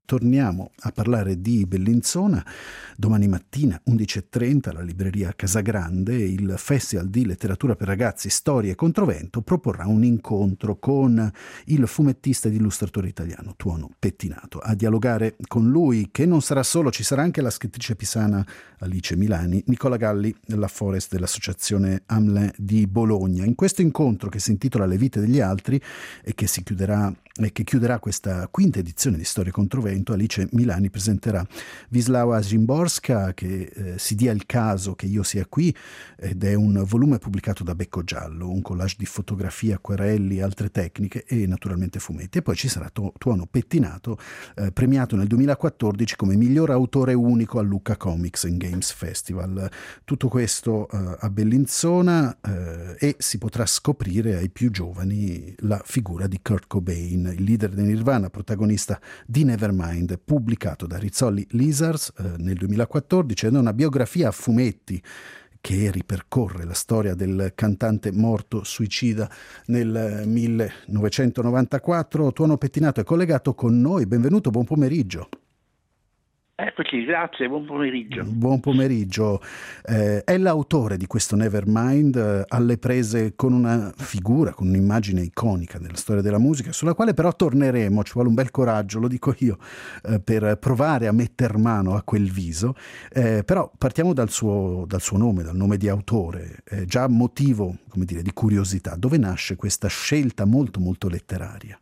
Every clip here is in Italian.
Torniamo a parlare di Bellinzona. Domani mattina 11:30 alla libreria Casagrande il Festival di Letteratura per Ragazzi Storie Controvento proporrà un incontro con il fumettista ed illustratore italiano Tuono Pettinato. A dialogare con lui, che non sarà solo, ci sarà anche la scrittrice pisana Alice Milani, Nicola Galli, la Forest dell'Associazione Hamelin di Bologna. In questo incontro, che si intitola Le vite degli altri e che chiuderà questa quinta edizione di Storie Controvento, Alice Milani presenterà Wisława Szymborska, che si dia il caso che io sia qui, ed è un volume pubblicato da Becco Giallo, un collage di fotografie, acquerelli, altre tecniche e naturalmente fumetti. E poi ci sarà Tuono Pettinato, premiato nel 2014 come miglior autore unico al Lucca Comics and Games Festival. Tutto questo a Bellinzona, e si potrà scoprire ai più giovani la figura di Kurt Cobain, il leader di Nirvana, protagonista di Nevermind, pubblicato da Rizzoli Lizards nel 2014, ed è una biografia a fumetti che ripercorre la storia del cantante morto suicida nel 1994. Tuono Pettinato è collegato con noi, benvenuto, buon pomeriggio. Eccoci, grazie, buon pomeriggio. Buon pomeriggio. È l'autore di questo Nevermind, alle prese con una figura, con un'immagine iconica della storia della musica, sulla quale però torneremo. Ci vuole un bel coraggio, lo dico io, per provare a metter mano a quel viso. Però partiamo dal suo nome, dal nome di autore, già motivo, come dire, di curiosità. Dove nasce questa scelta molto molto letteraria?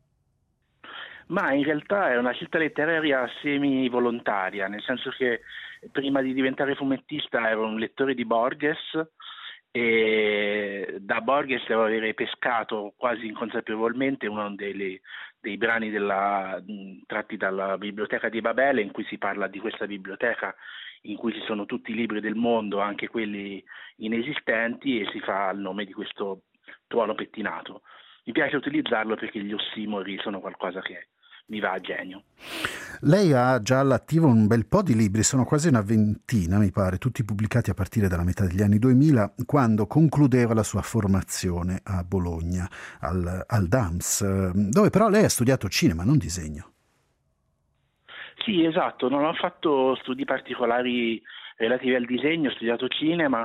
Ma in realtà è una scelta letteraria semi-volontaria, nel senso che prima di diventare fumettista ero un lettore di Borges e da Borges avevo aver pescato quasi inconsapevolmente uno dei brani tratti dalla Biblioteca di Babele, in cui si parla di questa biblioteca in cui ci sono tutti i libri del mondo, anche quelli inesistenti, e si fa il nome di questo Tuono Pettinato. Mi piace utilizzarlo perché gli ossimori sono qualcosa che mi va a genio. Lei ha già all'attivo un bel po' di libri, sono quasi una ventina, mi pare, tutti pubblicati a partire dalla metà degli anni 2000, quando concludeva la sua formazione a Bologna, al DAMS, dove però lei ha studiato cinema, non disegno. Sì, esatto, non ho fatto studi particolari relativi al disegno, ho studiato cinema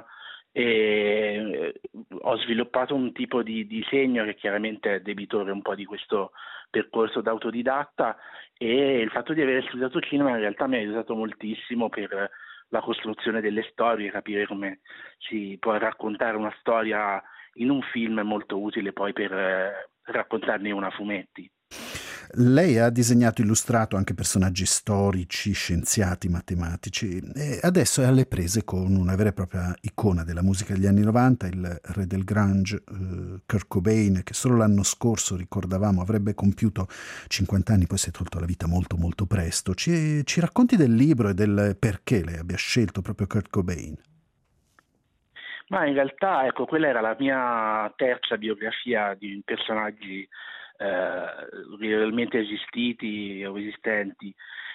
e ho sviluppato un tipo di disegno che chiaramente è debitore un po' di questo percorso da autodidatta, e il fatto di aver studiato cinema in realtà mi ha aiutato moltissimo per la costruzione delle storie. Capire come si può raccontare una storia in un film è molto utile poi per raccontarne una a fumetti. Lei ha disegnato e illustrato anche personaggi storici, scienziati, matematici, e adesso è alle prese con una vera e propria icona della musica degli anni 90, il re del grunge, Kurt Cobain, che solo l'anno scorso, ricordavamo, avrebbe compiuto 50 anni, poi si è tolto la vita molto molto presto. Ci racconti del libro e del perché lei abbia scelto proprio Kurt Cobain? Ma in realtà, ecco, quella era la mia terza biografia di personaggi realmente esistiti o esistenti,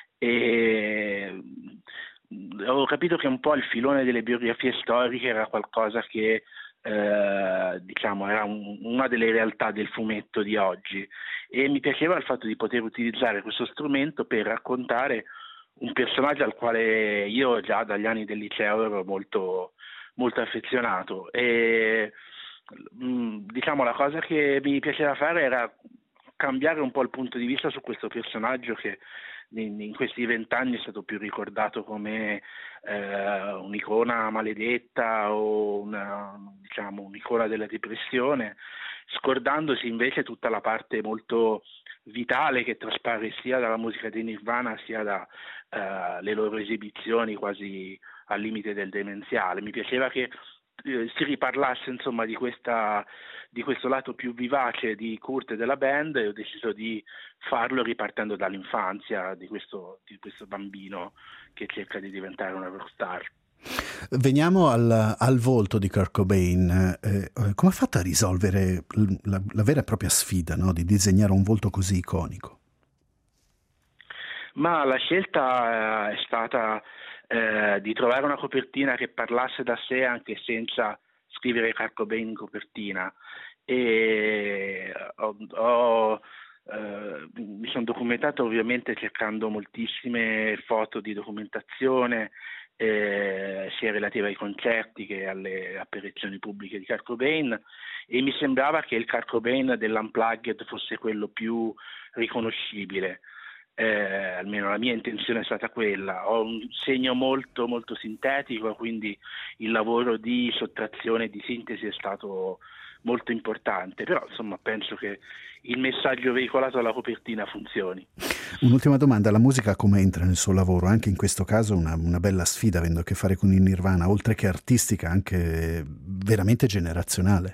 e avevo capito che un po' il filone delle biografie storiche era qualcosa che diciamo era una delle realtà del fumetto di oggi, e mi piaceva il fatto di poter utilizzare questo strumento per raccontare un personaggio al quale io già dagli anni del liceo ero molto molto affezionato, e diciamo la cosa che mi piaceva fare era cambiare un po' il punto di vista su questo personaggio che in questi 20 anni è stato più ricordato come un'icona maledetta o diciamo, un'icona della depressione, scordandosi invece tutta la parte molto vitale che traspare sia dalla musica dei Nirvana sia dalle loro esibizioni quasi al limite del demenziale. Mi piaceva che si riparlasse insomma di questo lato più vivace di Kurt e della band, e ho deciso di farlo ripartendo dall'infanzia di questo bambino che cerca di diventare una rockstar. Veniamo al volto di Kurt Cobain. Come ha fatto a risolvere la vera e propria sfida, no? Di disegnare un volto così iconico? Ma la scelta è stata di trovare una copertina che parlasse da sé anche senza scrivere Kurt Cobain in copertina, e ho mi sono documentato ovviamente cercando moltissime foto di documentazione, sia relative ai concerti che alle apparizioni pubbliche di Kurt Cobain, e mi sembrava che il Kurt Cobain dell'Unplugged fosse quello più riconoscibile. Almeno la mia intenzione è stata quella. Ho un segno molto molto sintetico, quindi il lavoro di sottrazione e di sintesi è stato molto importante, però insomma penso che il messaggio veicolato alla copertina funzioni. Un'ultima domanda: la musica come entra nel suo lavoro? Anche in questo caso una bella sfida, avendo a che fare con il Nirvana, oltre che artistica anche veramente generazionale.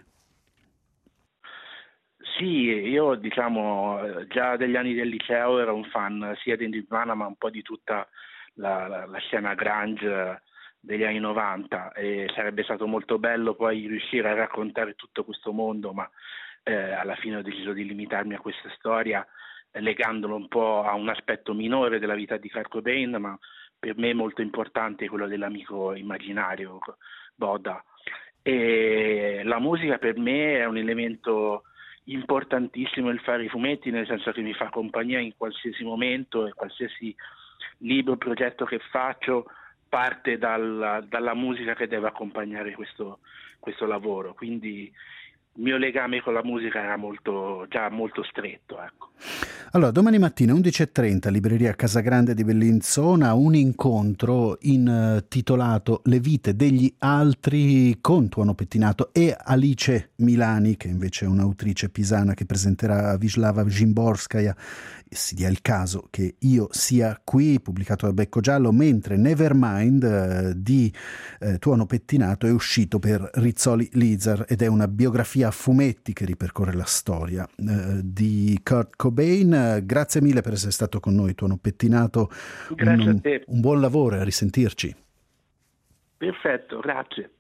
Sì, io già dagli anni del liceo ero un fan sia di Nirvana ma un po' di tutta la scena grunge degli anni 90, e sarebbe stato molto bello poi riuscire a raccontare tutto questo mondo, ma alla fine ho deciso di limitarmi a questa storia, legandolo un po' a un aspetto minore della vita di Kurt Cobain, ma per me molto importante, quello dell'amico immaginario Boda. E la musica per me è un elemento importantissimo nel fare i fumetti, nel senso che mi fa compagnia in qualsiasi momento, e qualsiasi libro, progetto che faccio parte dalla musica che deve accompagnare questo lavoro. Quindi il mio legame con la musica era già molto stretto, ecco. Allora, domani mattina 11:30, libreria Casagrande di Bellinzona, un incontro intitolato Le vite degli altri con Tuono Pettinato e Alice Milani, che invece è un'autrice pisana che presenterà Wisława Szymborskaja, Si dia il caso che io sia qui, pubblicato da Becco Giallo, mentre Nevermind di Tuono Pettinato è uscito per Rizzoli Lizar ed è una biografia a fumetti che ripercorre la storia di Kurt Cobain. Grazie mille per essere stato con noi, Tuono Pettinato. Grazie a te. Un buon lavoro e a risentirci. Perfetto, grazie.